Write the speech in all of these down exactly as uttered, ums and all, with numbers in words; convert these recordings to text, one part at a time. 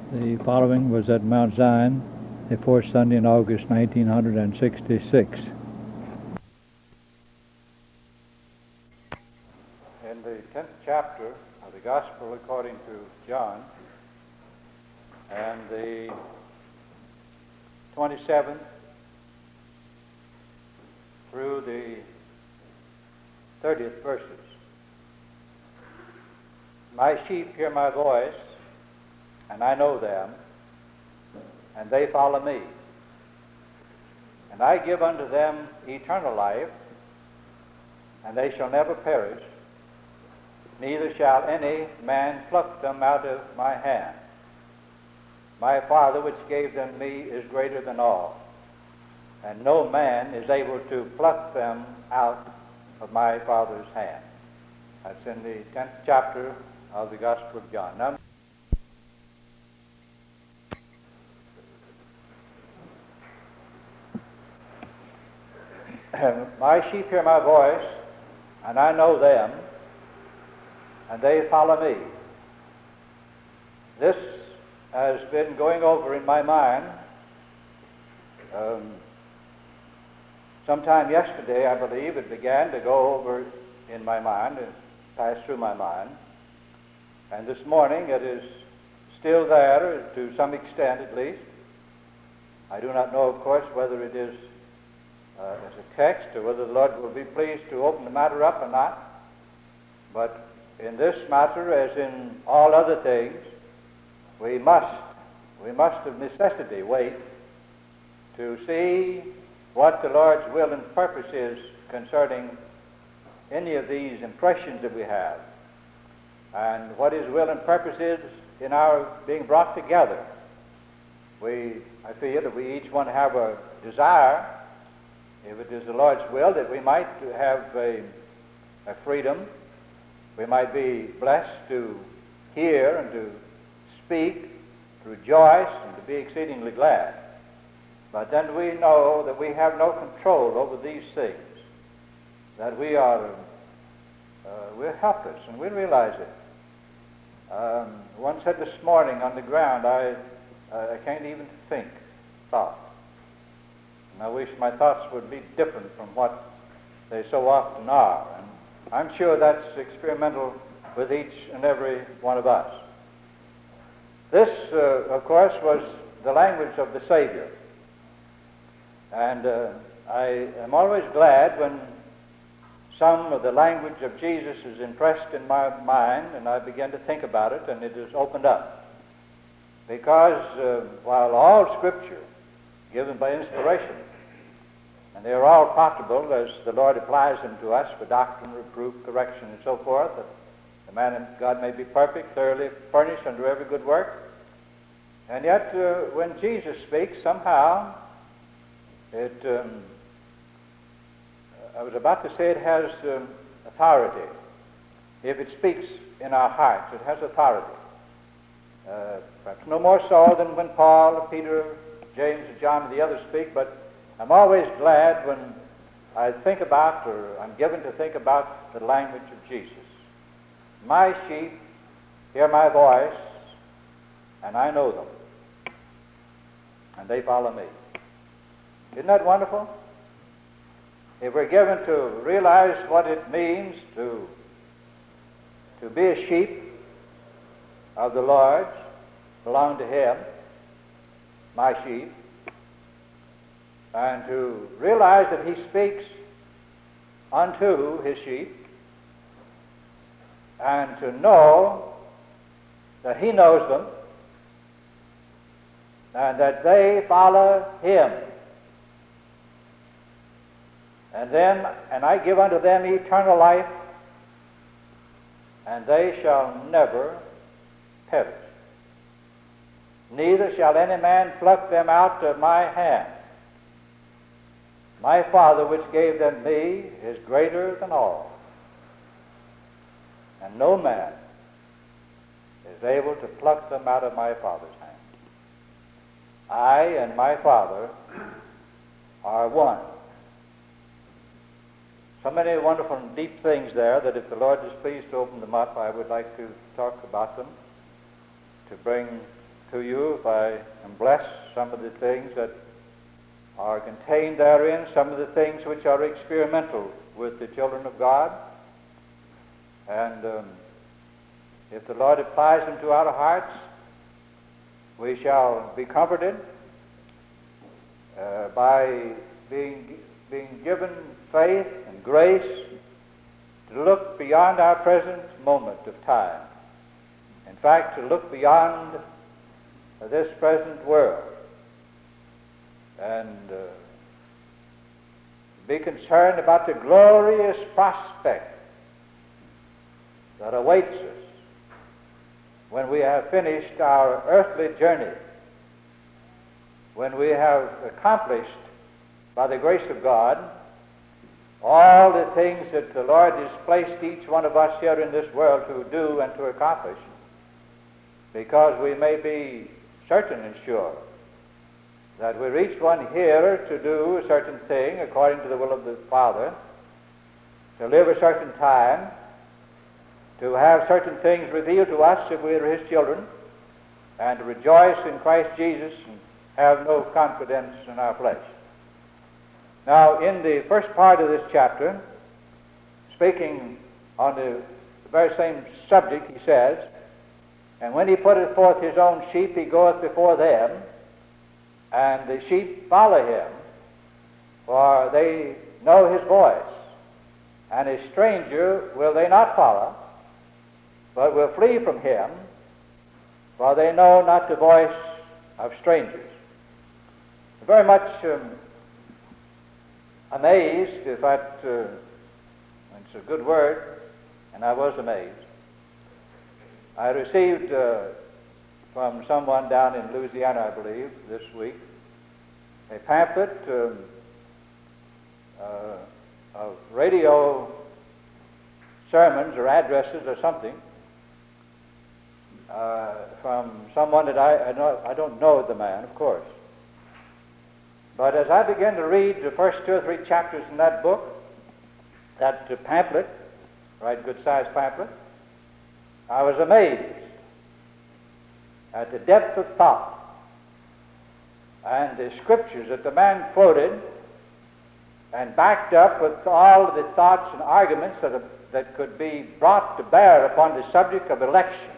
The following was at Mount Zion, the fourth Sunday in August nineteen sixty-six. In the tenth chapter of the Gospel according to John, and the twenty-seventh through the thirtieth verses. My sheep hear my voice, and I know them, and they follow me. And I give unto them eternal life, and they shall never perish, neither shall any man pluck them out of my hand. My Father which gave them me is greater than all, and no man is able to pluck them out of my Father's hand. That's in the tenth chapter of the Gospel of John. Now, my sheep hear my voice, and I know them, and they follow me. This has been going over in my mind. Um, sometime yesterday, I believe, it began to go over in my mind, and pass through my mind. And this morning, it is still there, to some extent at least. I do not know, of course, whether it is Uh, as a text, or whether the Lord will be pleased to open the matter up or not. But in this matter, as in all other things, we must, we must of necessity wait to see what the Lord's will and purpose is concerning any of these impressions that we have, and what His will and purpose is in our being brought together. We, I feel that we each one have a desire, if it is the Lord's will, that we might have a, a freedom, we might be blessed to hear and to speak, to rejoice and to be exceedingly glad. But then we know that we have no control over these things, that we are uh, we're helpless, and we realize it. Um, one said this morning on the ground, I, uh, I can't even think thought. I wish my thoughts would be different from what they so often are. And I'm sure that's experimental with each and every one of us. This, uh, of course, was the language of the Savior. And uh, I am always glad when some of the language of Jesus is impressed in my mind and I begin to think about it and it is opened up. Because uh, while all Scripture given by inspiration, and they are all profitable as the Lord applies them to us for doctrine, reproof, correction, and so forth, that the man of God may be perfect, thoroughly furnished unto every good work. And yet, uh, when Jesus speaks, somehow, it, um, I was about to say it has um, authority. If it speaks in our hearts, it has authority. Uh, perhaps no more so than when Paul, Peter, James, and John, and the others speak, but I'm always glad when I think about, or I'm given to think about, the language of Jesus. My sheep hear my voice, and I know them, and they follow me. Isn't that wonderful? If we're given to realize what it means to, to be a sheep of the Lord, belong to Him, my sheep, and to realize that He speaks unto His sheep, and to know that He knows them, and that they follow Him. And then, and I give unto them eternal life, and they shall never perish. Neither shall any man pluck them out of my hand. My Father which gave them me is greater than all, and no man is able to pluck them out of my Father's hand. I and my Father are one. So many wonderful and deep things there that if the Lord is pleased to open them up, I would like to talk about them, to bring to you if I am blessed some of the things that are contained therein, some of the things which are experimental with the children of God. And um, if the Lord applies them to our hearts, we shall be comforted uh, by being, being given faith and grace to look beyond our present moment of time. In fact, to look beyond uh, this present world and uh, be concerned about the glorious prospect that awaits us when we have finished our earthly journey, when we have accomplished, by the grace of God, all the things that the Lord has placed each one of us here in this world to do and to accomplish, because we may be certain and sure that we reach one here to do a certain thing according to the will of the Father, to live a certain time, to have certain things revealed to us if we are His children, and to rejoice in Christ Jesus and have no confidence in our flesh. Now, in the first part of this chapter, speaking on the very same subject, he says, "And when he putteth forth his own sheep, he goeth before them, and the sheep follow him, for they know his voice. And a stranger will they not follow, but will flee from him, for they know not the voice of strangers." Very much um, amazed, if that, uh, it's a good word, and I was amazed. I received uh, from someone down in Louisiana, I believe, this week, a pamphlet um, uh, of radio sermons or addresses or something uh, from someone that I, I, know, I don't know the man, of course. But as I began to read the first two or three chapters in that book, that uh, pamphlet, right, good-sized pamphlet, I was amazed at the depth of thought and the scriptures that the man quoted and backed up with all of the thoughts and arguments that, that could be brought to bear upon the subject of election.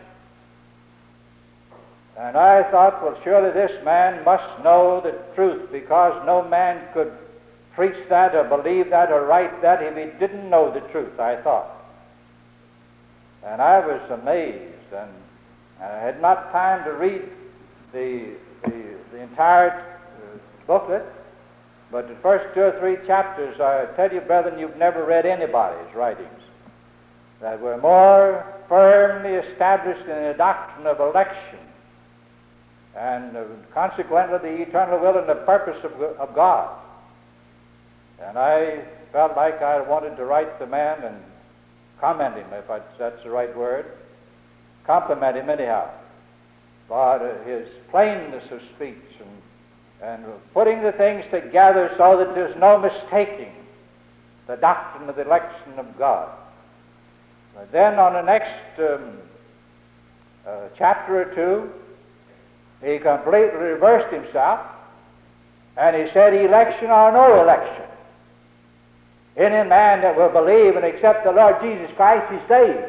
And I thought, well, surely this man must know the truth, because no man could preach that or believe that or write that if he didn't know the truth, I thought. And I was amazed, and I had not time to read the, the, the entire uh, booklet, but the first two or three chapters, I tell you, brethren, you've never read anybody's writings that were more firmly established in the doctrine of election and uh, consequently the eternal will and the purpose of, of God. And I felt like I wanted to write the man and comment him, if I, that's the right word, compliment him anyhow, but uh, his plainness of speech and, and putting the things together so that there's no mistaking the doctrine of the election of God. But then on the next um, uh, chapter or two, he completely reversed himself, and he said, election or no election, any man that will believe and accept the Lord Jesus Christ is saved.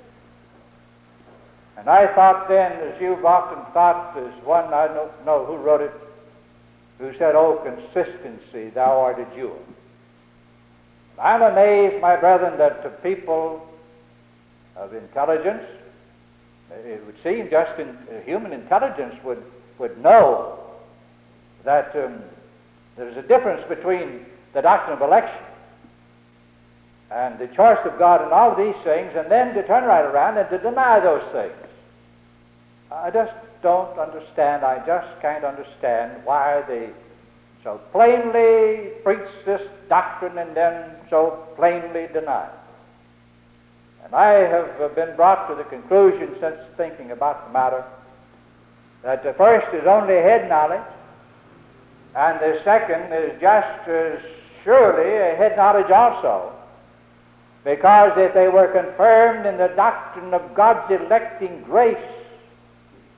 And I thought then, as you've often thought, there's one, I don't know who wrote it, who said, "Oh, consistency, thou art a jewel." I'm amazed, my brethren, that the people of intelligence, it would seem just in uh, human intelligence would, would know that um, there's a difference between the doctrine of election and the choice of God and all of these things, and then to turn right around and to deny those things. I just don't understand, I just can't understand why they so plainly preach this doctrine and then so plainly deny it. And I have been brought to the conclusion, since thinking about the matter, that the first is only head knowledge, and the second is just as surely a head knowledge also, because if they were confirmed in the doctrine of God's electing grace,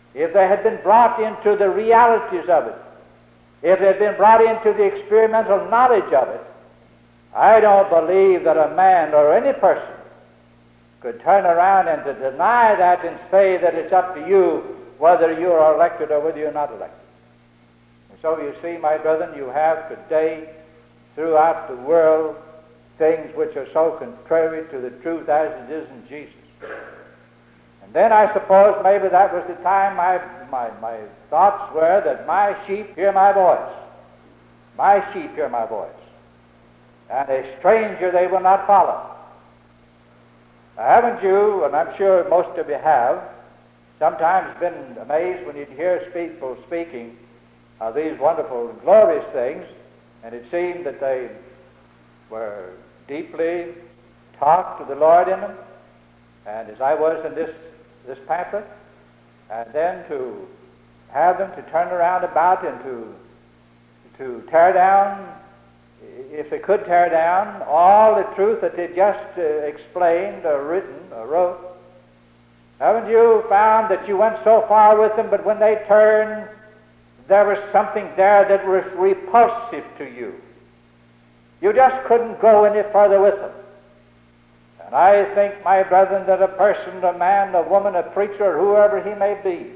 if they had been brought into the realities of it, if they had been brought into the experimental knowledge of it, I don't believe that a man or any person could turn around and to deny that and say that it's up to you whether you are elected or whether you're not elected. And so you see, my brethren, you have today throughout the world things which are so contrary to the truth as it is in Jesus. And then I suppose maybe that was the time my, my, my thoughts were that my sheep hear my voice. My sheep hear my voice. And a stranger they will not follow. Now, haven't you, and I'm sure most of you have, sometimes been amazed when you'd hear people speaking of these wonderful and glorious things, and it seemed that they were deeply taught to the Lord in them, and as I was in this, this pamphlet, and then to have them to turn around about and to, to tear down, if they could tear down, all the truth that they just uh, explained or written or wrote. Haven't you found that you went so far with them, but when they turned, there was something there that was repulsive to you? You just couldn't go any further with them. And I think, my brethren, that a person, a man, a woman, a preacher, whoever he may be,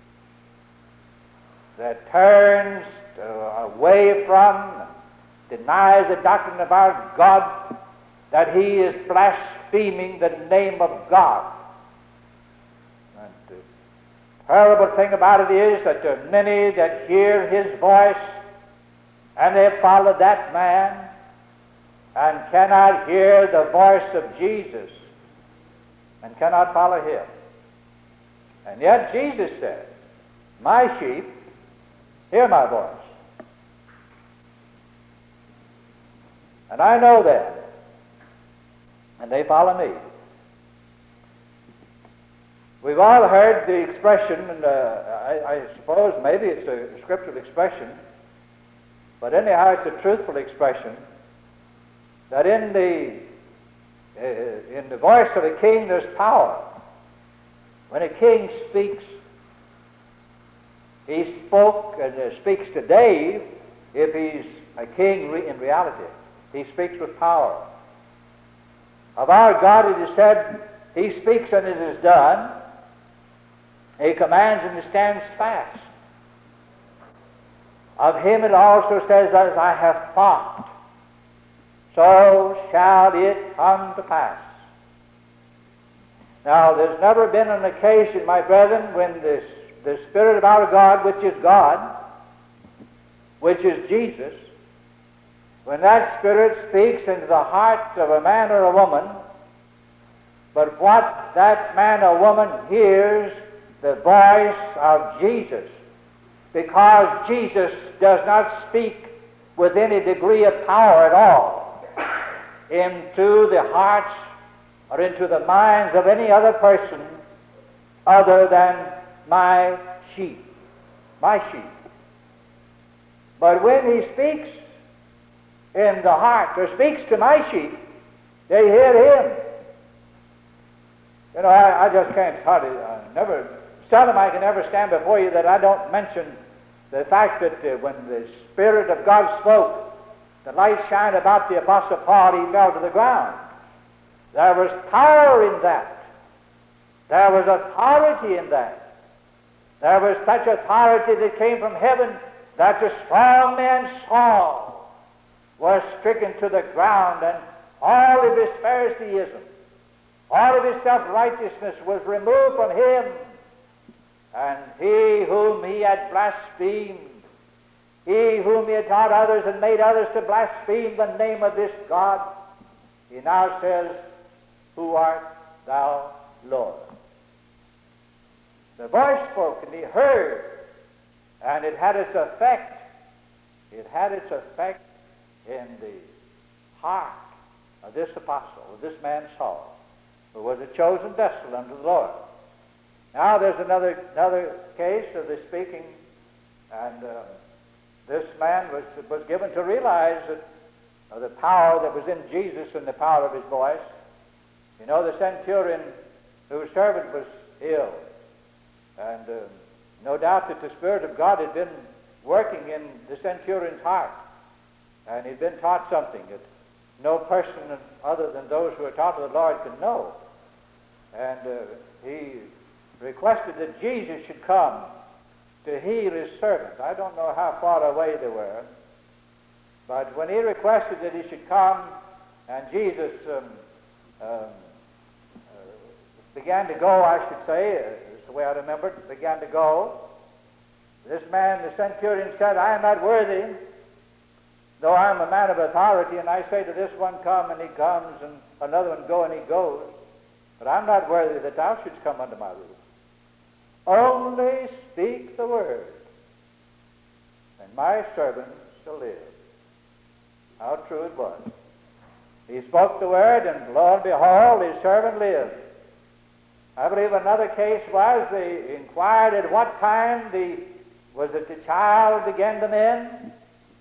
that turns to, away from, denies the doctrine of our God, that he is blaspheming the name of God. And the terrible thing about it is that there are many that hear his voice and they follow that man and cannot hear the voice of Jesus and cannot follow him. And yet Jesus said, my sheep hear my voice. And I know them, and they follow me. We've all heard the expression, and uh, I, I suppose maybe it's a scriptural expression, but anyhow it's a truthful expression, that in the, uh, in the voice of a king there's power. When a king speaks, he spoke and uh, speaks today if he's a king re- in reality. He speaks with power. Of our God it is said, he speaks and it is done. He commands and he stands fast. Of him it also says, as I have thought, so shall it come to pass. Now, there's never been an occasion, my brethren, when this, the Spirit of our God, which is God, which is Jesus, when that Spirit speaks into the heart of a man or a woman, but what that man or woman hears, the voice of Jesus, because Jesus does not speak with any degree of power at all into the hearts or into the minds of any other person other than my sheep, my sheep. But when he speaks in the heart, or speaks to my sheep, they hear him. You know, I, I just can't hardly, uh, never, seldom I can ever stand before you that I don't mention the fact that uh, when the Spirit of God spoke, the light shined about the Apostle Paul, he fell to the ground. There was power in that. There was authority in that. There was such authority that came from heaven that the strong man Saul was stricken to the ground, and all of his Phariseeism, all of his self-righteousness was removed from him, and he whom he had blasphemed, he whom he had taught others and made others to blaspheme the name of this God, he now says, who art thou, Lord? The voice spoke and he heard, and it had its effect. It had its effect in the heart of this apostle, of this man Saul, who was a chosen vessel unto the Lord. Now there's another another case of the speaking, and uh, this man was was given to realize that uh, the power that was in Jesus and the power of his voice. You know, the centurion whose servant was ill, and uh, No doubt that the Spirit of God had been working in the centurion's heart, and he'd been taught something that no person other than those who are taught of the Lord could know. And uh, he requested that Jesus should come to heal his servant. I don't know how far away they were, but when he requested that he should come, and Jesus um, um, uh, began to go, I should say, uh, is the way I remember it, began to go, this man, the centurion, said, I am not worthy, though I am a man of authority, and I say to this one, come, and he comes, and another one, go, and he goes. But I'm not worthy that thou shouldst come under my roof. Only speak the word, and my servant shall live. How true it was. He spoke the word, and lo and behold, his servant lived. I believe another case was, they inquired at what time the, was it the child began to mend?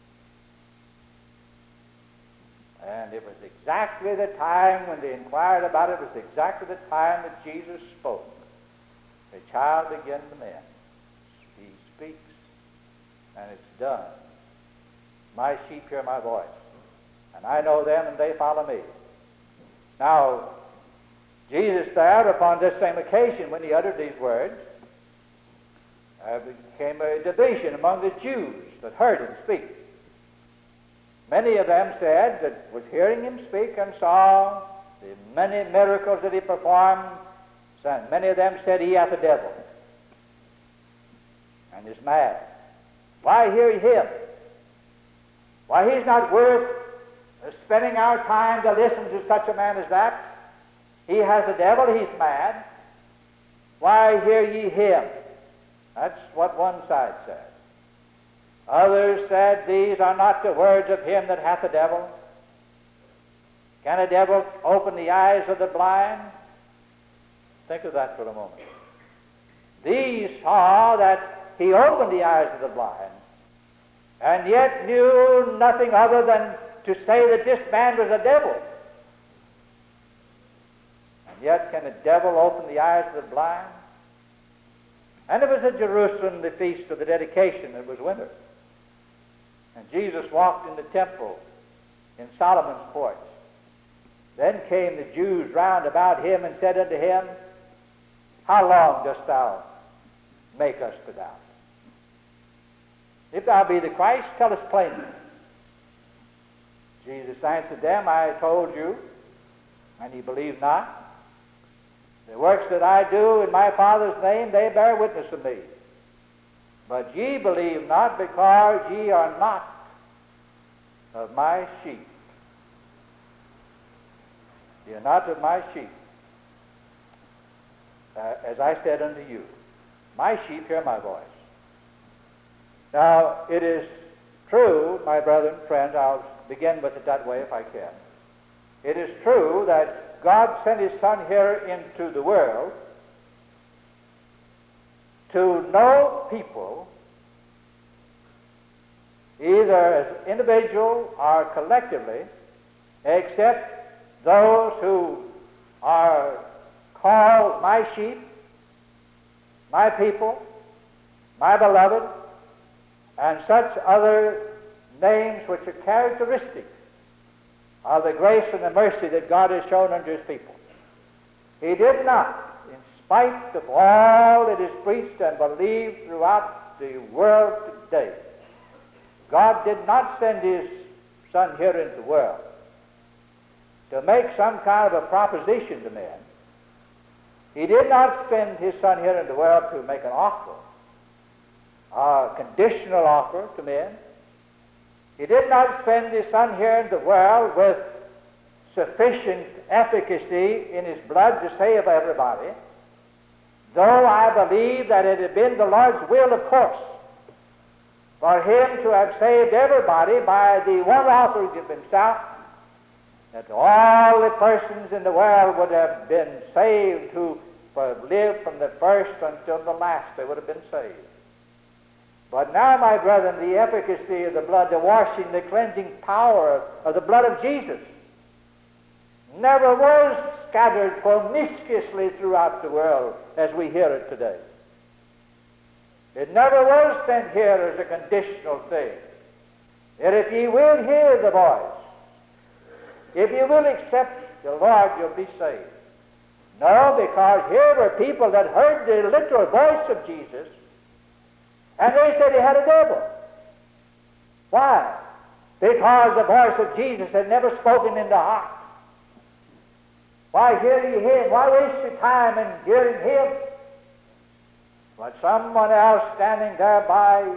And it was exactly the time when they inquired about it, it was exactly the time that Jesus spoke. The child began to mend. He speaks, and it's done. My sheep hear my voice, and I know them, and they follow me. Now, Jesus there, upon this same occasion, when he uttered these words, uh, became a division among the Jews that heard him speak. Many of them said that was hearing him speak and saw the many miracles that he performed. Many of them said he hath a devil and is mad. Why hear him? Why, he's not worth spending our time to listen to such a man as that. He has a devil, he's mad. Why hear ye him? That's what one side said. Others said, these are not the words of him that hath a devil. Can a devil open the eyes of the blind? Think of that for a moment. These saw that he opened the eyes of the blind, and yet knew nothing other than to say that this man was a devil. And yet can a devil open the eyes of the blind? And it was at Jerusalem, the feast of the dedication. It was winter. And Jesus walked in the temple in Solomon's porch. Then came the Jews round about him and said unto him, how long dost thou make us to doubt? If thou be the Christ, tell us plainly. Jesus answered them, I told you, and ye believe not. The works that I do in my Father's name, they bear witness of me. But ye believe not, because ye are not of my sheep. Ye are not of my sheep. Uh, as I said unto you, my sheep hear my voice. Now, it is true, my brethren, friends, I'll begin with it that way if I can. It is true that God sent his Son here into the world to know people, either as individual or collectively, except those who are called my sheep, my people, my beloved, and such other names which are characteristic of the grace and the mercy that God has shown unto his people. He did not, in spite of all that is preached and believed throughout the world today, God did not send his Son here into the world to make some kind of a proposition to men. He did not send his Son here into the world to make an offer, a conditional offer to men. He did not send his Son here in the world with sufficient efficacy in his blood to save everybody, though I believe that it had been the Lord's will, of course, for him to have saved everybody by the one offering of himself, that all the persons in the world would have been saved who lived from the first until the last. They would have been saved. But now, my brethren, the efficacy of the blood, the washing, the cleansing power of the blood of Jesus never was scattered promiscuously throughout the world as we hear it today. It never was sent here as a conditional thing. That if ye will hear the voice, if you will accept the Lord, you'll be saved. No, because here were people that heard the literal voice of Jesus, and they said he had a devil. Why? Because the voice of Jesus had never spoken in the heart. Why hear ye him? Why waste your time in hearing him? But someone else standing there by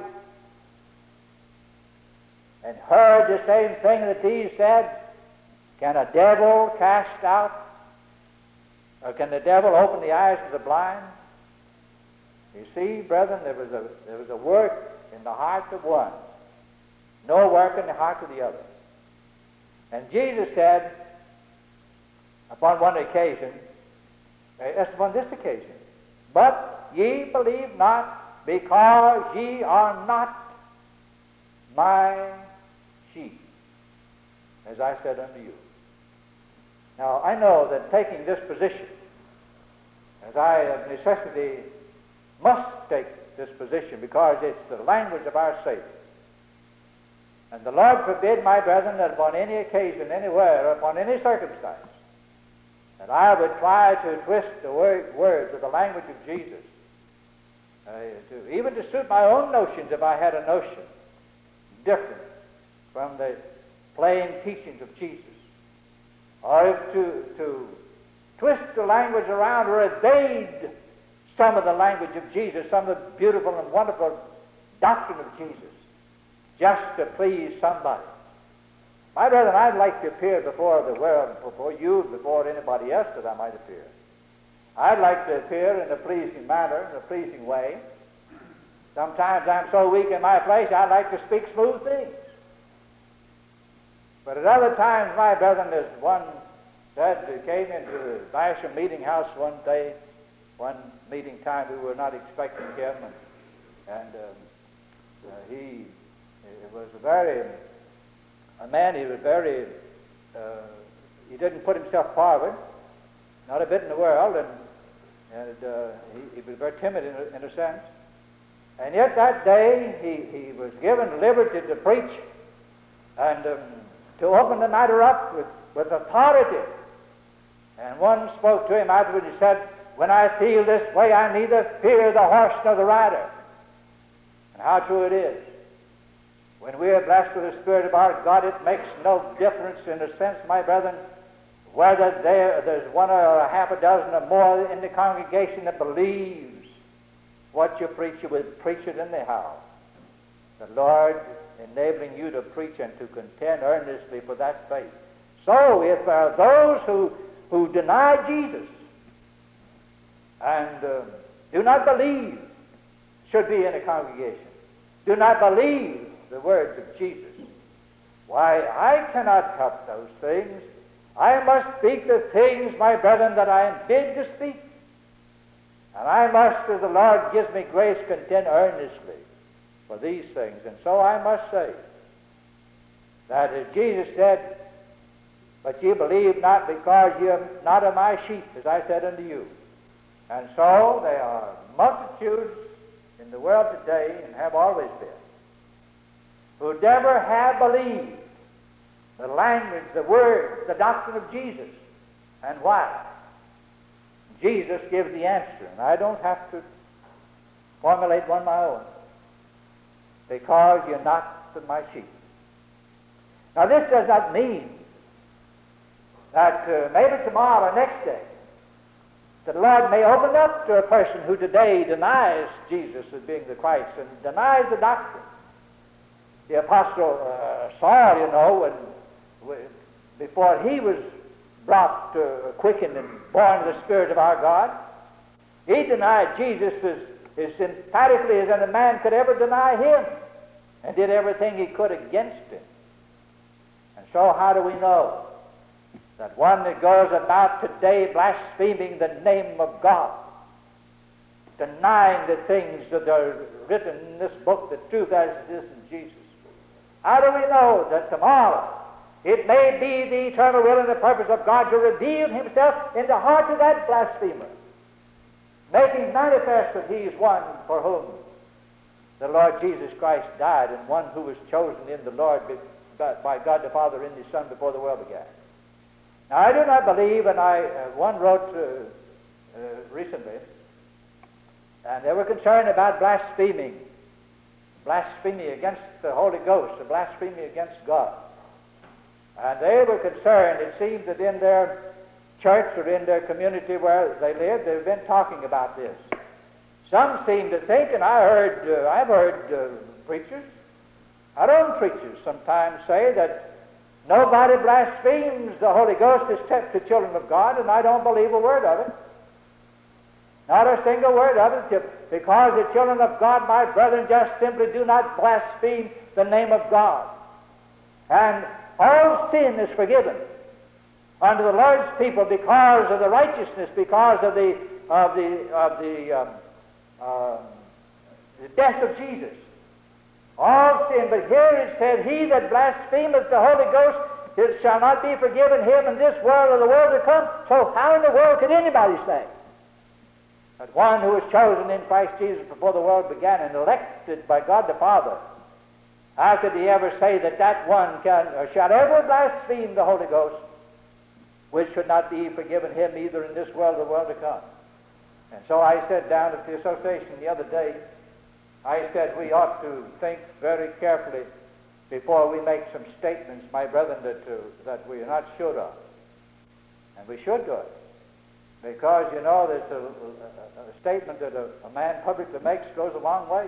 and heard the same thing that these said, can a devil cast out? Or can the devil open the eyes of the blind? You see, brethren, there was a, there was a work in the heart of one, no work in the heart of the other. And Jesus said, upon one occasion, that's upon this occasion, but ye believe not, because ye are not my sheep, as I said unto you. Now, I know that taking this position, as I of necessity must take this position because it's the language of our Savior. And the Lord forbid, my brethren, that upon any occasion, anywhere, or upon any circumstance, that I would try to twist the word, words of the language of Jesus, uh, to, even to suit my own notions if I had a notion different from the plain teachings of Jesus. Or if to, to twist the language around or evade some of the language of Jesus, some of the beautiful and wonderful doctrine of Jesus, just to please somebody. My brethren, I'd like to appear before the world, before you, before anybody else that I might appear. I'd like to appear in a pleasing manner, in a pleasing way. Sometimes I'm so weak in my flesh, I like to speak smooth things. But at other times, my brethren, as one said, who came into the Basham meeting house one day, one meeting time, we were not expecting him, and, and um, uh, he it was a very, a man, he was very, uh, he didn't put himself forward, not a bit in the world, and, and uh, he, he was very timid in a, in a sense. And yet that day, he, he was given liberty to preach, and um, to open the matter up with, with authority. And one spoke to him afterwards, he said, when I feel this way, I neither fear the horse nor the rider. And how true it is. When we are blessed with the Spirit of our God, it makes no difference in a sense, my brethren, whether there, there's one or a half a dozen or more in the congregation that believes what you preach, you will preach it anyhow. The Lord enabling you to preach and to contend earnestly for that faith. So if there are those who, who deny Jesus and uh, do not believe, should be in a congregation, do not believe the words of Jesus, why, I cannot help those things. I must speak the things, my brethren, that I am bid to speak. And I must, as the Lord gives me grace, contend earnestly for these things. And so I must say that as Jesus said, but ye believe not because ye are not of my sheep, as I said unto you. And so there are multitudes in the world today, and have always been, who never have believed the language, the word, the doctrine of Jesus. And why? Jesus gives the answer, and I don't have to formulate one of my own. Because you're not of my sheep. Now this does not mean that uh, maybe tomorrow or next day the Lord may open up to a person who today denies Jesus as being the Christ and denies the doctrine. The Apostle uh, Saul, you know, when, before he was brought to uh, quickened and born of the Spirit of our God, he denied Jesus as, as emphatically as any man could ever deny him, and did everything he could against him. And so how do we know that one that goes about today blaspheming the name of God, denying the things that are written in this book, the truth as it is in Jesus, how do we know that tomorrow it may be the eternal will and the purpose of God to reveal himself in the heart of that blasphemer, making manifest that he is one for whom Lord Jesus Christ died, and one who was chosen in the Lord by God the Father in His Son before the world began. Now, I do not believe, and I uh, one wrote uh, uh, recently, and they were concerned about blaspheming, blasphemy against the Holy Ghost, or blasphemy against God. And they were concerned, it seems that in their church or in their community where they lived, they've been talking about this. Some seem to think, and I heard, uh, I've heard uh, preachers, our own preachers sometimes say that nobody blasphemes the Holy Ghost except the children of God, and I don't believe a word of it. Not a single word of it, because the children of God, my brethren, just simply do not blaspheme the name of God. And all sin is forgiven unto the Lord's people because of the righteousness, because of the of the of the, um, uh, the death of Jesus. All sin, but here it said, "He that blasphemeth the Holy Ghost, it shall not be forgiven him in this world or the world to come." So how in the world could anybody say that one who was chosen in Christ Jesus before the world began and elected by God the Father, how could he ever say that that one can or shall ever blaspheme the Holy Ghost, which should not be forgiven him either in this world or the world to come? And so I said down at the association the other day, I said we ought to think very carefully before we make some statements, my brethren, that, uh, that we are not sure of. And we should do it. Because, you know, there's a, a, a statement that a, a man publicly makes goes a long way.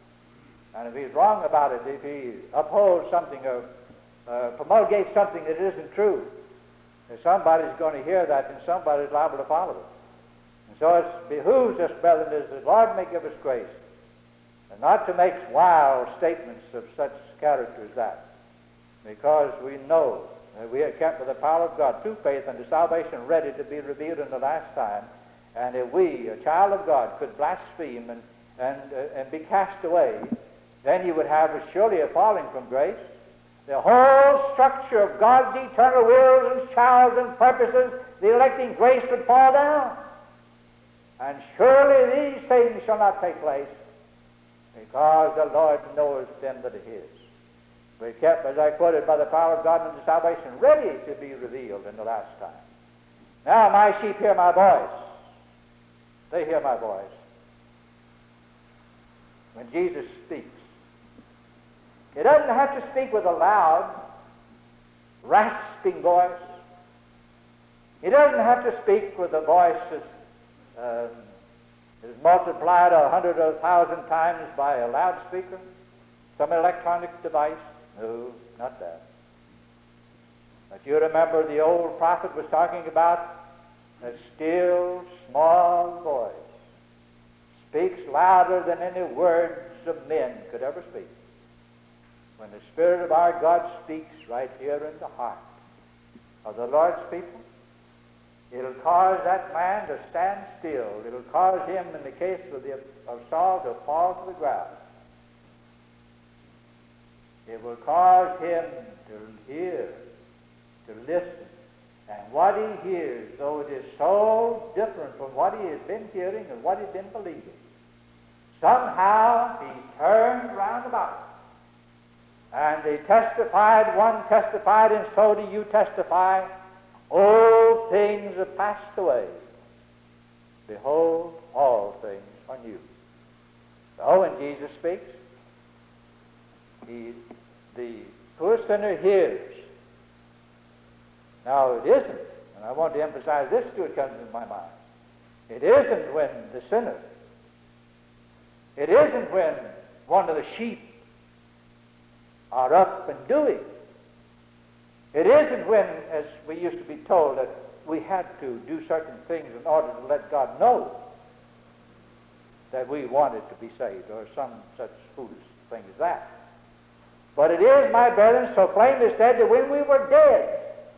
And if he's wrong about it, if he upholds something or uh, promulgates something that isn't true, then somebody's going to hear that and somebody's liable to follow it. And so it behooves us, brethren, as the Lord may give us grace, and not to make wild statements of such character as that, because we know that we are kept by the power of God through faith unto salvation, ready to be revealed in the last time. And if we, a child of God, could blaspheme and, and, uh, and be cast away, then you would have a, surely a falling from grace. The whole structure of God's eternal wills and showers and purposes, the electing grace would fall down. And surely these things shall not take place, because the Lord knows them that are His. We're kept, as I quoted, by the power of God unto salvation, ready to be revealed in the last time. Now my sheep hear my voice. They hear my voice. When Jesus speaks, He doesn't have to speak with a loud, rasping voice. He doesn't have to speak with a voice that's uh, is multiplied a hundred or a thousand times by a loudspeaker, some electronic device. No, not that. But you remember the old prophet was talking about a still, small voice speaks louder than any words of men could ever speak. When the Spirit of our God speaks right here in the heart of the Lord's people, it'll cause that man to stand still. It'll cause him, in the case of, the, of Saul, to fall to the ground. It will cause him to hear, to listen. And what he hears, though it is so different from what he has been hearing and what he's been believing, somehow he turned round about it. And they testified, one testified, and so do you testify, old things have passed away. Behold, all things are new. So when Jesus speaks, he, the poor sinner hears. Now it isn't, and I want to emphasize this too, it comes into my mind. It isn't when the sinner, it isn't when one of the sheep are up and doing. It isn't when, as we used to be told, that we had to do certain things in order to let God know that we wanted to be saved, or some such foolish thing as that. But it is, my brethren, so plainly said that when we were dead,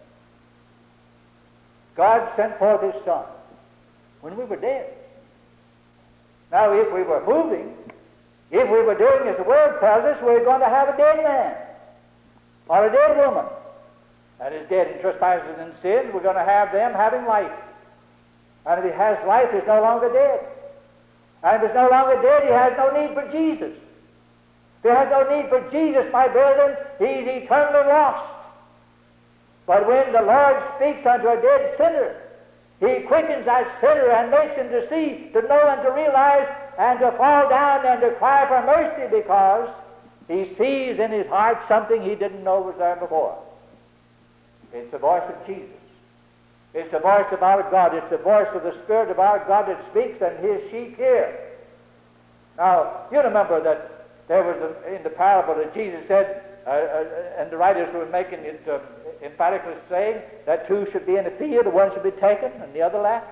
God sent forth His Son. When we were dead. Now, if we were moving, if we were doing as the Word tells us, we're going to have a dead man or a dead woman that is dead in trespasses and sins. We're going to have them having life. And if he has life, he's no longer dead. And if he's no longer dead, he has no need for Jesus. who has no need for Jesus, my brethren, he's eternally lost. But when the Lord speaks unto a dead sinner, he quickens that sinner and makes him to see, to know, and to realize, and to fall down and to cry for mercy, because he sees in his heart something he didn't know was there before. It's the voice of Jesus. It's the voice of our God. It's the voice of the Spirit of our God that speaks, and his sheep hear. Now, you remember that there was a, in the parable that Jesus said, uh, uh, and the writers were making it uh, emphatically saying that two should be in a field, one should be taken and the other left.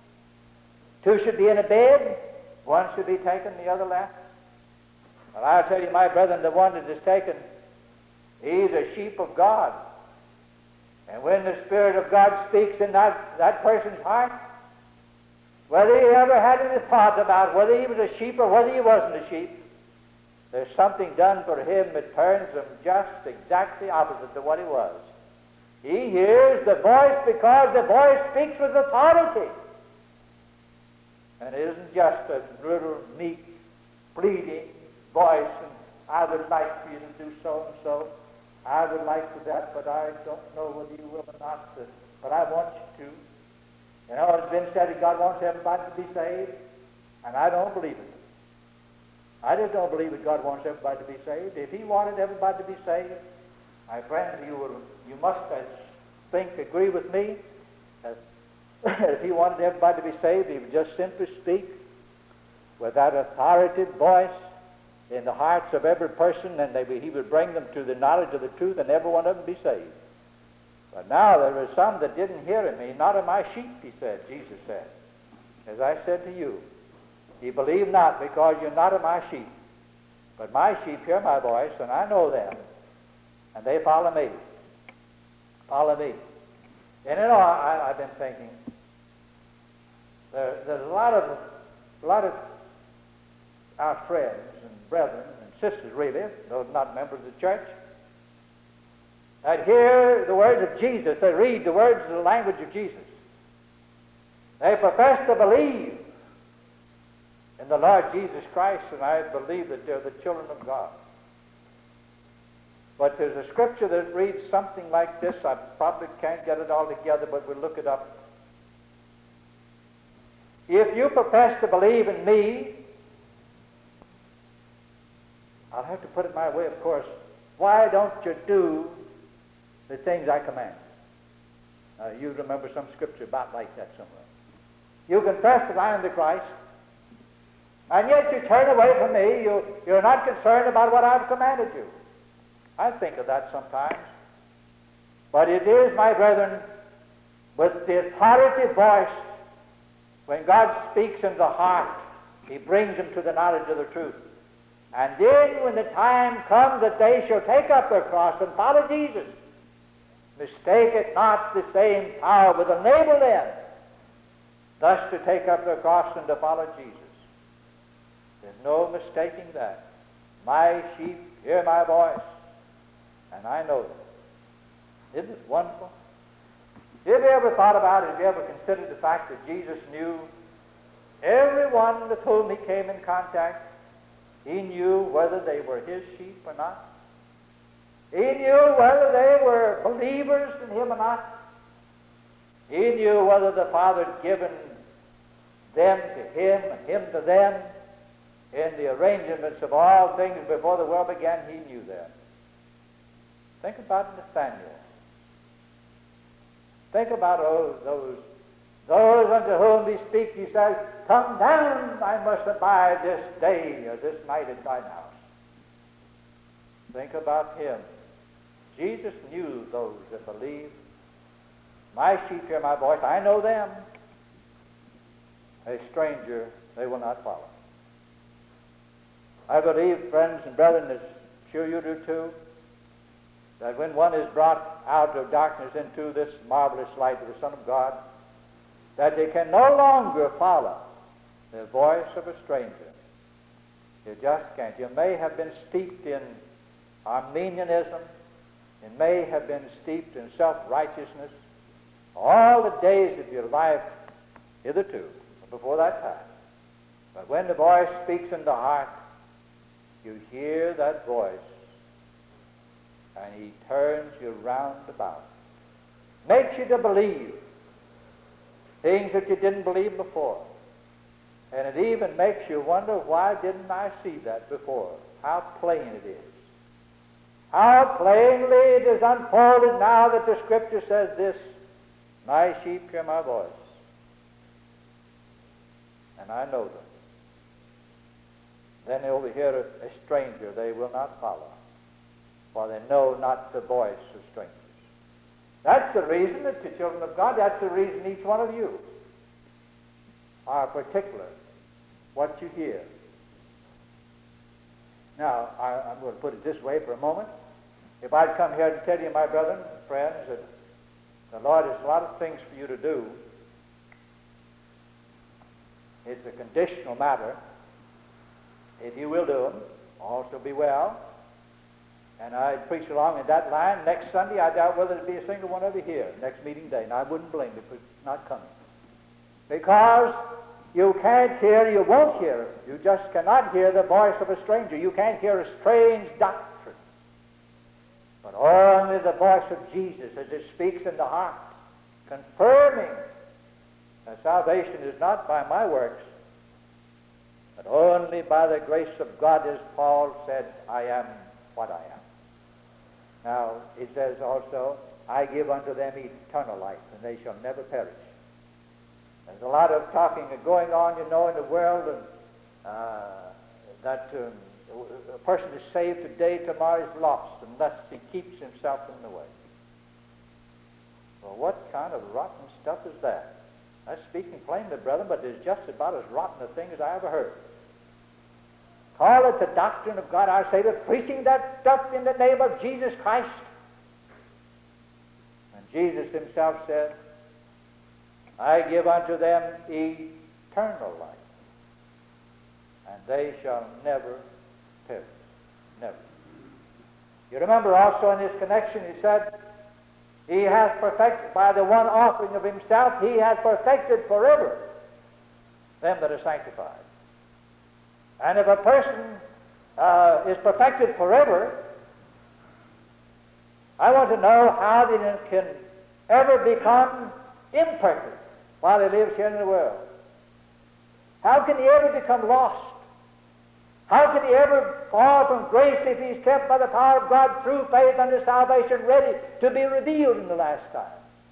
Two should be in a bed, one should be taken, the other left. Well, I'll tell you, my brethren, the one that is taken, he's a sheep of God. And when the Spirit of God speaks in that, that person's heart, whether he ever had any thought about whether he was a sheep or whether he wasn't a sheep, there's something done for him that turns him just exactly opposite to what he was. He hears the voice because the voice speaks with authority. And it isn't just a little meek, pleading voice, and I would like for you to do so and so. I would like for that, but I don't know whether you will or not, but I want you to. You know, it's been said that God wants everybody to be saved, and I don't believe it. I just don't believe that God wants everybody to be saved. If he wanted everybody to be saved, my friends, you will, you must, I think, agree with me that if he wanted everybody to be saved, he would just simply speak with that authoritative voice in the hearts of every person, and they, he would bring them to the knowledge of the truth, and every one of them be saved. But now there were some that didn't hear him. He, not of my sheep, he said, Jesus said. As I said to you, ye believe not because you're not of my sheep. But my sheep hear my voice, and I know them, and they follow me. Follow me. And you know, I, I've been thinking, there, there's a lot of, a lot of our friends and brethren and sisters, really, those not members of the church, that hear the words of Jesus, they read the words of the language of Jesus. They profess to believe in the Lord Jesus Christ, and I believe that they're the children of God. But there's a scripture that reads something like this. I probably can't get it all together, but we'll look it up. If you profess to believe in me, I'll have to put it my way, of course. Why don't you do the things I command? Uh, you remember some scripture about like that somewhere. You confess that I am the Christ, and yet you turn away from me. You, you're not concerned about what I've commanded you. I think of that sometimes. But it is, my brethren, with the authoritative voice, when God speaks in the heart, he brings them to the knowledge of the truth. And then when the time comes that they shall take up their cross and follow Jesus, mistake it not, the same power will enable them thus to take up their cross and to follow Jesus. There's no mistaking that. My sheep hear my voice, and I know them. Isn't it wonderful? Have you ever thought about it? Have you ever considered the fact that Jesus knew everyone with whom he came in contact? He knew whether they were his sheep or not. He knew whether they were believers in him or not. He knew whether the Father had given them to him and him to them in the arrangements of all things before the world began. He knew them. Think about Nathaniel. Think about those, those, those unto whom he speaks. He says, come down, I must abide this day or this night at thine house. Think about him. Jesus knew those that believe. My sheep hear my voice. I know them. A stranger they will not follow. I believe, friends and brethren, as sure you do too, that when one is brought out of darkness into this marvelous light of the Son of God, that they can no longer follow the voice of a stranger. You just can't. You may have been steeped in Arminianism. You may have been steeped in self-righteousness all the days of your life hitherto, before that time. But when the voice speaks in the heart, you hear that voice, and he turns you round about. Makes you to believe things that you didn't believe before. And it even makes you wonder, why didn't I see that before? How plain it is. How plainly it is unfolded now that the Scripture says this, my sheep hear my voice, and I know them. Then they will hear a, a stranger they will not follow, for they know not the voice of strangers. That's the reason that the children of God, that's the reason each one of you are particular what you hear. Now, I, I'm going to put it this way for a moment. If I'd come here to tell you, my brethren and friends, that the Lord has a lot of things for you to do, it's a conditional matter. If you will do them, also be well. And I'd preach along in that line. Next Sunday, I doubt whether there'd be a single one of you here next meeting day. And I wouldn't blame you for not coming. Because you can't hear, you won't hear. You just cannot hear the voice of a stranger. You can't hear a strange doctrine. But only the voice of Jesus as it speaks in the heart, confirming that salvation is not by my works, but only by the grace of God, as Paul said, I am what I am. Now, it says also, I give unto them eternal life, and they shall never perish. There's a lot of talking going on, you know, in the world, and uh, that um, a person is saved today, tomorrow is lost, unless he keeps himself in the way. Well, what kind of rotten stuff is that? I'm speaking plainly, brethren, but it's just about as rotten a thing as I ever heard. Call it the doctrine of God, our Savior, preaching that stuff in the name of Jesus Christ. And Jesus himself said, I give unto them eternal life, and they shall never perish. Never. You remember also in this connection, he said, he hath perfected, by the one offering of himself, he hath perfected forever them that are sanctified. And if a person uh, is perfected forever, I want to know how they can ever become imperfect while he lives here in the world. How can he ever become lost? How can he ever fall from grace if he's kept by the power of God through faith unto salvation, ready to be revealed in the last time?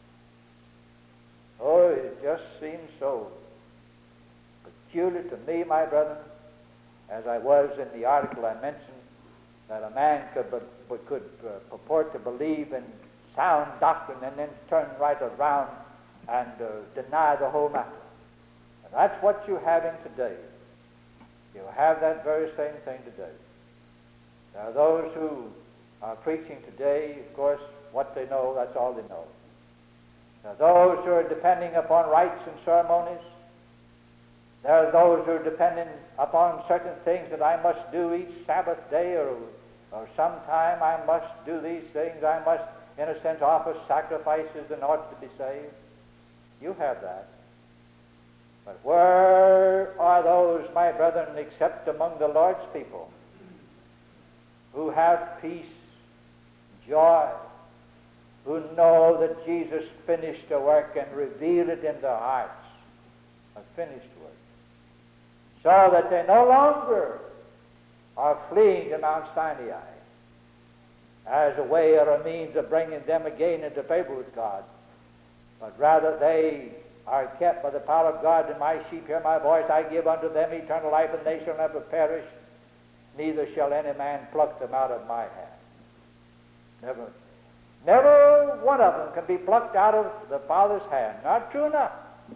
Oh, it just seems so peculiar to me, my brethren, as I was in the article I mentioned, that a man could, but, could uh, purport to believe in sound doctrine and then turn right around and uh, deny the whole matter. And that's what you're having today. You have that very same thing today. There are those who are preaching today, of course, what they know, that's all they know. There are those who are depending upon rites and ceremonies. There are those who are depending upon certain things that I must do each Sabbath day, or, or sometime I must do these things. I must, in a sense, offer sacrifices in order to be saved. You have that. But where are those, my brethren, except among the Lord's people, who have peace, joy, who know that Jesus finished the work and revealed it in their hearts, a finished work, so that they no longer are fleeing to Mount Sinai as a way or a means of bringing them again into favor with God, but rather they are kept by the power of God. And my sheep hear my voice, I give unto them eternal life, and they shall never perish, neither shall any man pluck them out of my hand. Never. Never one of them can be plucked out of the Father's hand. Not true enough.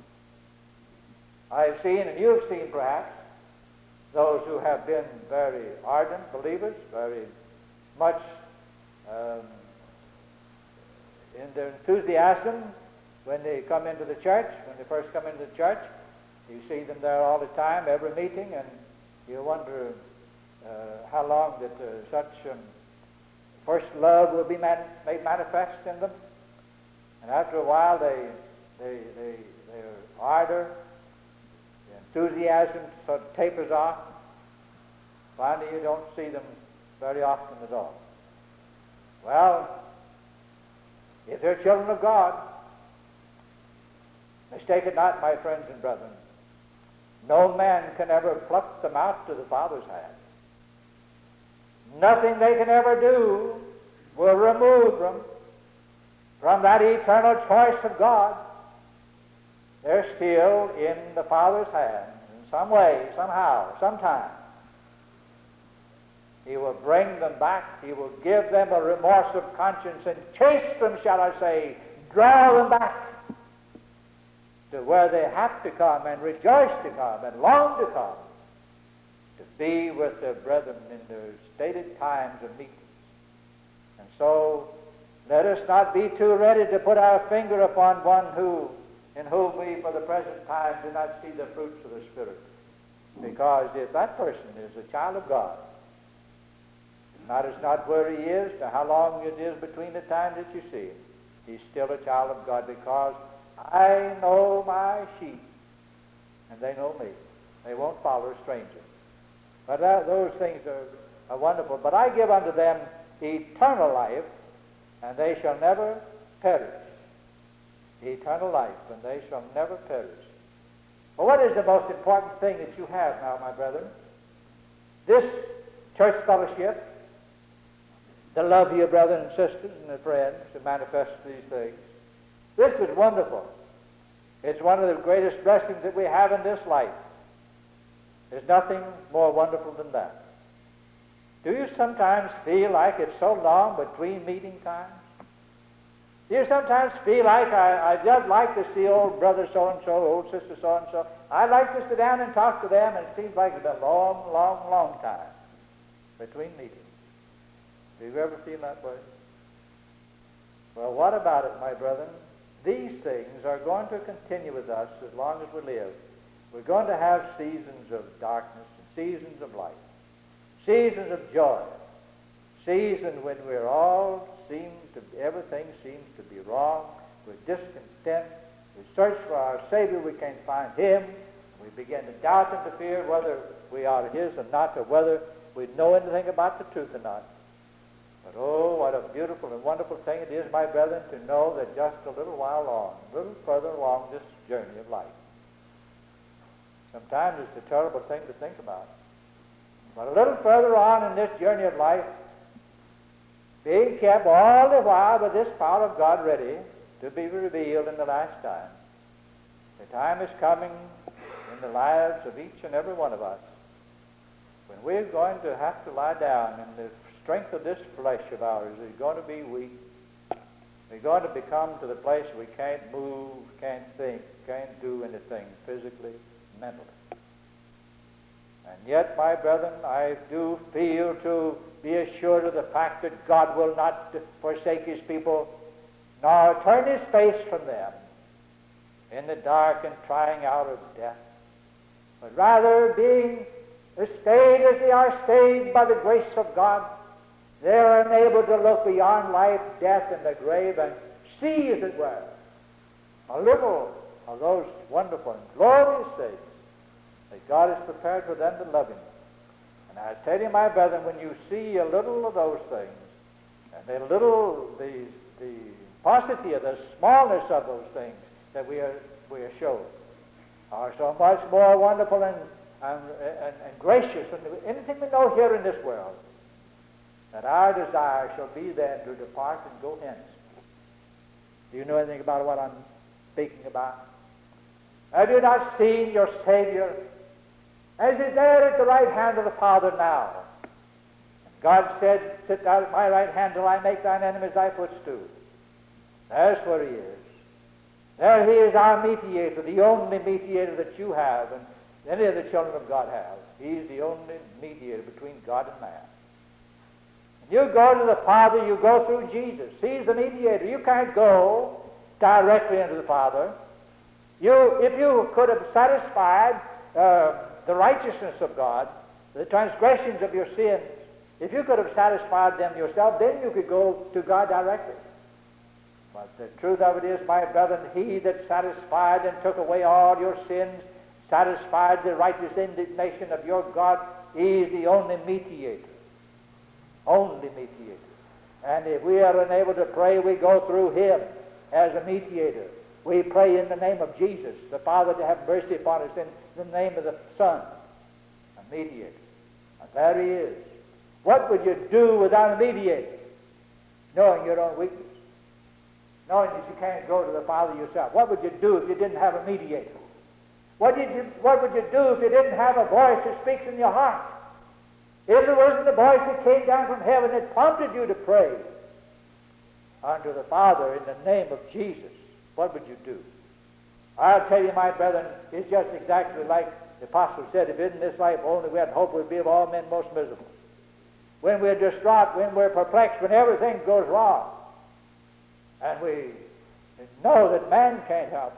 I have seen, and you have seen perhaps, those who have been very ardent believers, very much um, in their enthusiasm when they come into the church, when they first come into the church. You see them there all the time, every meeting, and you wonder uh, how long that uh, such um, first love will be man- made manifest in them. And after a while, they, they, they, their ardor, the enthusiasm sort of tapers off. Finally, you don't see them very often at all. Well, if they're children of God, mistake it not, my friends and brethren, no man can ever pluck them out to the Father's hand. Nothing they can ever do will remove them from that eternal choice of God. They're still in the Father's hand in some way, somehow, sometime. He will bring them back. He will give them a remorse of conscience and chase them, shall I say, draw them back to where they have to come and rejoice to come and long to come, to be with their brethren in their stated times of meeting. And so let us not be too ready to put our finger upon one who, in whom we for the present time do not see the fruits of the Spirit. Because if that person is a child of God, it matters not where he is, nor how long it is between the times that you see him, he's still a child of God, because I know my sheep, and they know me. They won't follow a stranger. But that, those things are, are wonderful. But I give unto them eternal life, and they shall never perish. Eternal life, and they shall never perish. Well, what is the most important thing that you have now, my brethren? This church fellowship, the love of your brothers and sisters and their friends to manifest these things. This is wonderful. It's one of the greatest blessings that we have in this life. There's nothing more wonderful than that. Do you sometimes feel like it's so long between meeting times? Do you sometimes feel like I, I just like to see old brother so-and-so, old sister so-and-so? I like to sit down and talk to them, and it seems like it's a long, long, long time between meetings. Do you ever feel that way? Well, what about it, my brethren? These things are going to continue with us as long as we live. We're going to have seasons of darkness and seasons of light, seasons of joy, seasons when we're all seem to, everything seems to be wrong. We're discontent. We search for our Savior. We can't find Him. We begin to doubt and to fear whether we are His or not, or whether we know anything about the truth or not. But oh, what a beautiful and wonderful thing it is, my brethren, to know that just a little while on, a little further along this journey of life. Sometimes it's a terrible thing to think about. But a little further on in this journey of life, being kept all the while with this power of God ready to be revealed in the last time. The time is coming in the lives of each and every one of us when we're going to have to lie down, and the strength of this flesh of ours is going to be weak. We're going to become to the place we can't move, can't think, can't do anything physically, mentally. And yet, my brethren, I do feel to be assured of the fact that God will not forsake His people, nor turn His face from them in the dark and trying out of death, but rather being stayed as they are stayed by the grace of God, they are enabled to look beyond life, death, and the grave and see, as it were, a little of those wonderful and glorious things that God has prepared for them that love Him. And I tell you, my brethren, when you see a little of those things, and the little, the, the paucity of the smallness of those things that we are, we are shown, are so much more wonderful and, and, and, and gracious than anything we know here in this world, that our desire shall be then to depart and go hence. Do you know anything about what I'm speaking about? Have you not seen your Savior as He's there at the right hand of the Father now? And God said, sit down at my right hand till I make thine enemies thy footstool. There's where He is. There He is, our mediator, the only mediator that you have and any of the children of God have. He's the only mediator between God and man. You go to the Father, you go through Jesus. He's the mediator. You can't go directly into the Father. You, if you could have satisfied uh, the righteousness of God, the transgressions of your sins, if you could have satisfied them yourself, then you could go to God directly. But the truth of it is, my brethren, He that satisfied and took away all your sins, satisfied the righteous indignation of your God He is the only mediator. Only mediator. And if we are unable to pray, we go through him as a mediator. We pray in the name of Jesus, the Father, to have mercy upon us, in the name of the Son, a mediator. And there he is. What would you do without a mediator? Knowing your own weakness. Knowing that you can't go to the Father yourself. What would you do if you didn't have a mediator? What, did you, what would you do if you didn't have a voice that speaks in your heart? If it wasn't the voice that came down from heaven that prompted you to pray unto the Father in the name of Jesus, what would you do? I'll tell you, my brethren, it's just exactly like the apostle said, if in this life only we had hope, we'd be of all men most miserable. When we're distraught, when we're perplexed, when everything goes wrong, and we know that man can't help,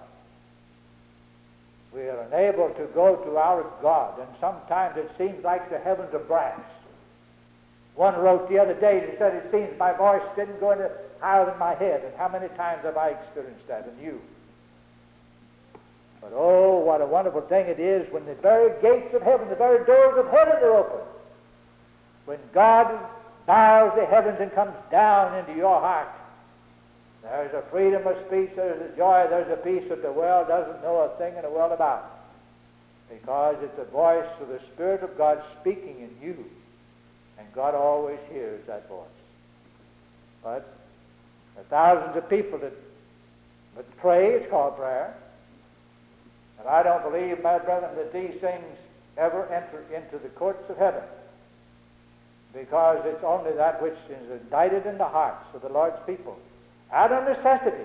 we are unable to go to our God, and sometimes it seems like the heavens are brass. One wrote the other day and said, it seems my voice didn't go any higher than my head. And how many times have I experienced that? And you? But oh, what a wonderful thing it is when the very gates of heaven, the very doors of heaven are open. When God bows the heavens and comes down into your heart, there's a freedom of speech, there's a joy, there's a peace that the world doesn't know a thing in the world about. Because it's the voice of the Spirit of God speaking in you. And God always hears that voice. But there are thousands of people that, that pray, it's called prayer. And I don't believe, my brethren, that these things ever enter into the courts of heaven. Because it's only that which is indicted in the hearts of the Lord's people. Out of necessity.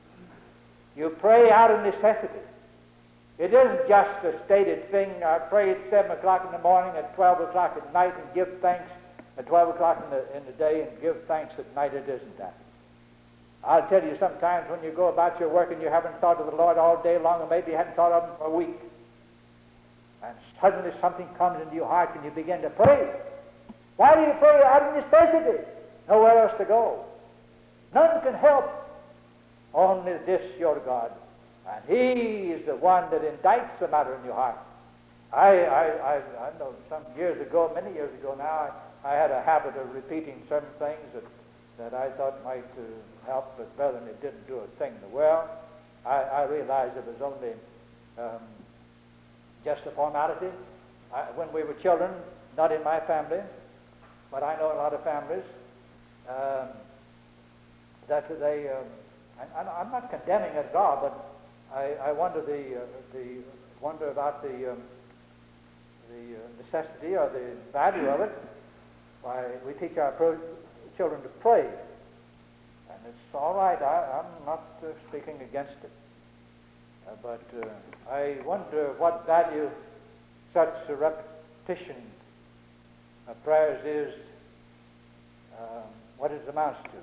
You pray out of necessity. It isn't just a stated thing. I pray at seven o'clock in the morning, at twelve o'clock at night, and give thanks at twelve o'clock in the, in the day, and give thanks at night. It isn't that. I'll tell you, sometimes when you go about your work and you haven't thought of the Lord all day long, or maybe you hadn't thought of him for a week, and suddenly something comes into your heart and you begin to pray. Why do you pray? Out of necessity. Nowhere else to go. None can help. Only this your God. And he is the one that indicts the matter in your heart. I, I, I, I know some years ago, many years ago now, I, I had a habit of repeating certain things that, that I thought might uh, help, but brethren, it didn't do a thing in the world. I, I realized it was only um, just a formality. I, when we were children, not in my family, but I know a lot of families, um, that they, um, I, I'm not condemning at God, but I, I wonder the, uh, the wonder about the, um, the uh, necessity or the value of it. Why we teach our pro- children to pray, and it's all right. I, I'm not uh, speaking against it, uh, but uh, I wonder what value such a repetition of prayers is, um, what it amounts to.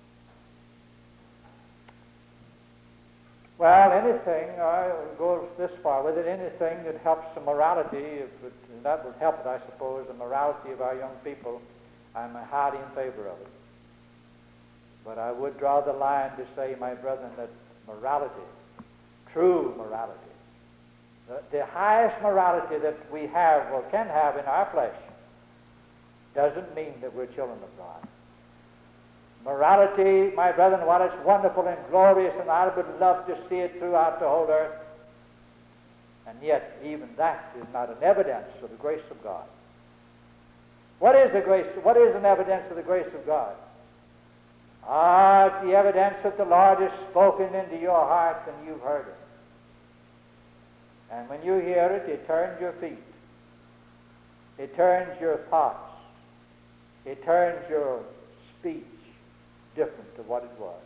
Well, anything, I go this far with it, anything that helps the morality, if it, and that would help it, I suppose, the morality of our young people, I'm highly in favor of it. But I would draw the line to say, my brethren, that morality, true morality, the, the highest morality that we have or can have in our flesh, doesn't mean that we're children of God. Morality, my brethren, while it's wonderful and glorious, and I would love to see it throughout the whole earth, and yet even that is not an evidence of the grace of God. What is the grace? What is an evidence of the grace of God? Ah, it's the evidence that the Lord has spoken into your heart and you've heard it. And when you hear it, it turns your feet. It turns your thoughts. It turns your speech different to what it was.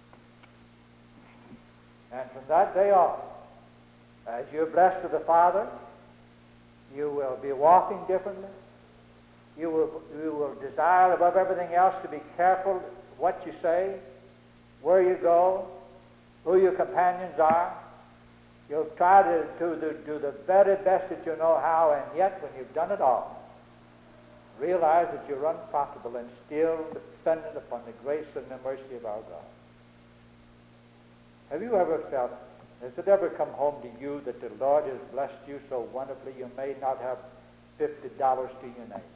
And from that day on, as you're blessed of the Father, you will be walking differently. You will, you will desire above everything else to be careful what you say, where you go, who your companions are. You'll try to do the, do the very best that you know how, and yet when you've done it all, realize that you're unprofitable and still dependent upon the grace and the mercy of our God. Have you ever felt, has it ever come home to you that the Lord has blessed you so wonderfully you may not have fifty dollars to your name.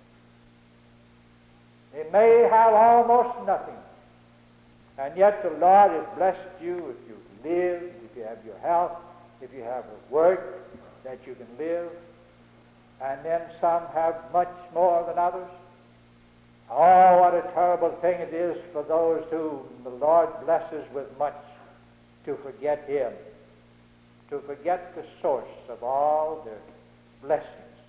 They may have almost nothing, and yet the Lord has blessed you if you live, if you have your health, if you have a work that you can live, and then some have much more than others. Oh, what a terrible thing it is for those whom the Lord blesses with much to forget Him, to forget the source of all their blessings.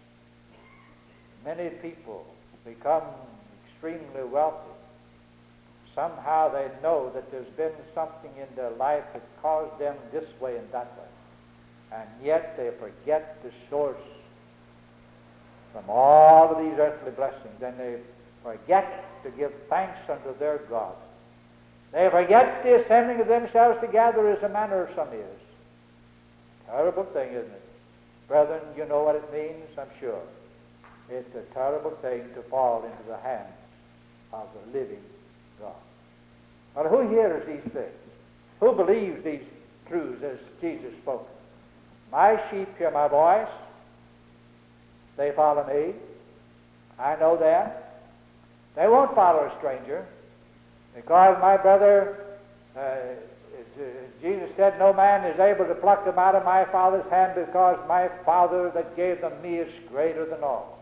Many people become extremely wealthy. Somehow they know that there's been something in their life that caused them this way and that way, and yet they forget the source from all of these earthly blessings, and they forget to give thanks unto their God. They forget the assembling of themselves together as the manner of some is. Terrible thing, isn't it? Brethren, you know what it means, I'm sure. It's a terrible thing to fall into the hands of the living God. But who hears these things? Who believes these truths as Jesus spoke? My sheep hear my voice. They follow me. I know that. They won't follow a stranger, because, my brother, uh, uh, Jesus said, no man is able to pluck them out of my Father's hand, because my Father that gave them me is greater than all.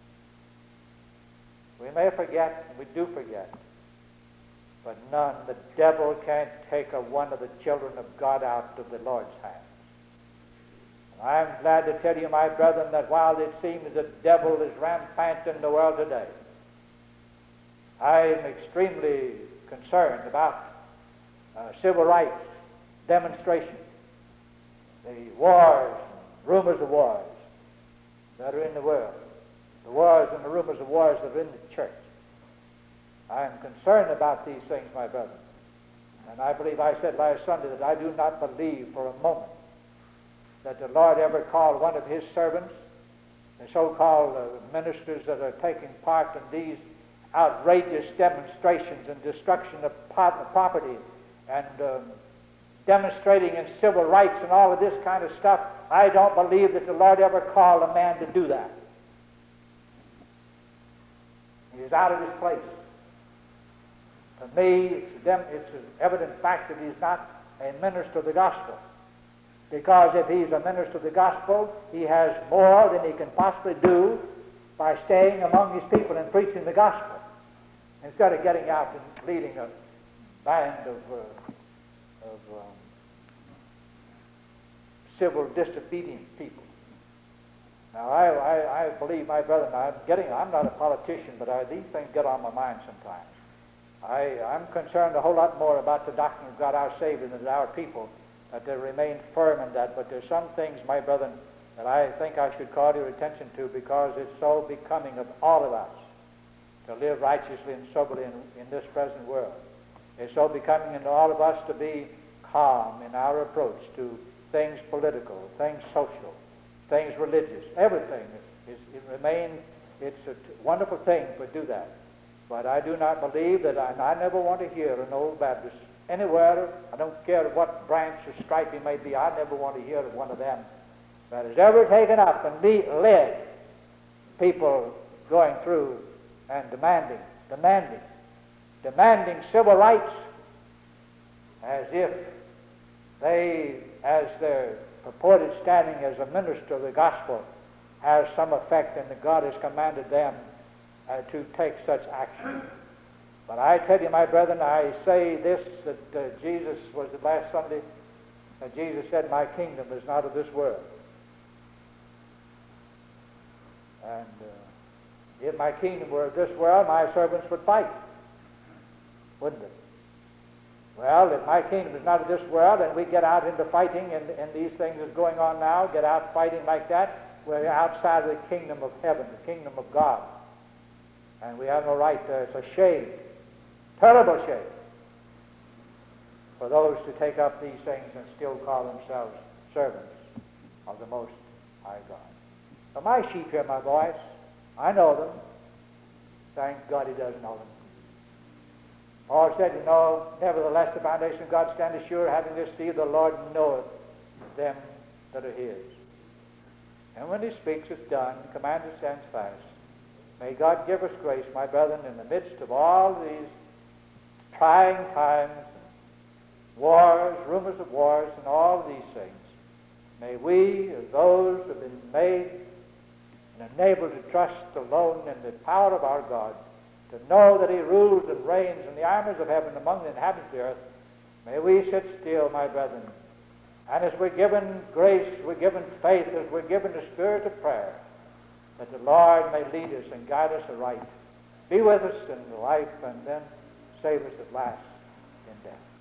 We may forget, we do forget, but none, the devil can't take a one of the children of God out of the Lord's hands. And I'm glad to tell you, my brethren, that while it seems the devil is rampant in the world today, I am extremely concerned about uh, civil rights demonstrations, the wars, rumors of wars that are in the world, the wars and the rumors of wars that are in the church. I am concerned about these things, my brethren. And I believe I said last Sunday that I do not believe for a moment that the Lord ever called one of His servants, the so-called uh, ministers that are taking part in these outrageous demonstrations and destruction of property and um, demonstrating in civil rights and all of this kind of stuff. I don't believe that the Lord ever called a man to do that. He's out of his place. To me, it's, dem- it's an evident fact that he's not a minister of the gospel. Because if he's a minister of the gospel, he has more than he can possibly do by staying among his people and preaching the gospel, instead of getting out and leading a band of, uh, of um, civil disobedient people. Now, I, I, I believe, my brother, and I'm getting, I'm not a politician, but I, these things get on my mind sometimes. I, I'm concerned a whole lot more about the doctrine of God our Savior than our people, that they remain firm in that. But there's some things, my brethren, that I think I should call your attention to, because it's so becoming of all of us to live righteously and soberly in, in this present world. It's so becoming in all of us to be calm in our approach to things political, things social, things religious. Everything is, is it remains, it's a t- wonderful thing if we do that. But I do not believe that, I, I never want to hear an old Baptist anywhere, I don't care what branch or stripe he may be, I never want to hear of one of them that has ever taken up and be, led people going through and demanding, demanding, demanding civil rights as if they, as their purported standing as a minister of the gospel, has some effect and that God has commanded them uh, to take such action. But I tell you, my brethren, I say this, that uh, Jesus was the last Sunday, that Jesus said, my kingdom is not of this world. And uh, if my kingdom were of this world, my servants would fight, wouldn't they? Well, if my kingdom is not of this world, and we get out into fighting, and, and these things is going on now, get out fighting like that, we're outside of the kingdom of heaven, the kingdom of God. And we have no right to, it's a shame, terrible shame, for those to take up these things and still call themselves servants of the Most High God. So my sheep hear my voice. I know them. Thank God He does know them. Paul said, you know, nevertheless the foundation of God standeth sure, having this seal, the Lord knoweth them that are His. And when he speaks, it's done. Command it stands fast. May God give us grace, my brethren, in the midst of all these trying times, wars, rumors of wars, and all these things. May we, as those who have been made and enabled to trust alone in the power of our God, to know that he rules and reigns in the armies of heaven among the inhabitants of the earth, may we sit still, my brethren. And as we're given grace, we're given faith, as we're given the spirit of prayer, that the Lord may lead us and guide us aright, be with us in life, and then save us at last in death.